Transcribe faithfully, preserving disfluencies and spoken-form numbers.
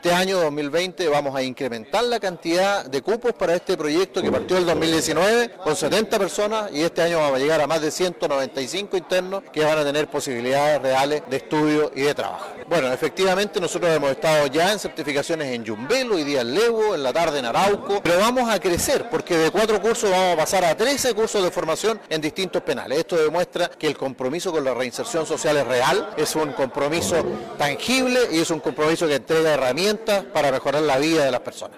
Este año dos mil veinte vamos a incrementar la cantidad de cupos para este proyecto que partió el dos mil diecinueve con setenta personas y este año vamos a llegar a más de ciento noventa y cinco internos que van a tener posibilidades reales de estudio y de trabajo. Bueno, efectivamente nosotros hemos estado ya en certificaciones en Yumbel, hoy día en Levo, en la tarde en Arauco, pero vamos a crecer porque de cuatro cursos vamos a pasar a trece cursos de formación en distintos penales. Esto demuestra que el compromiso con la reinserción social es real, es un compromiso tangible y es un compromiso que entrega herramientas para mejorar la vida de las personas.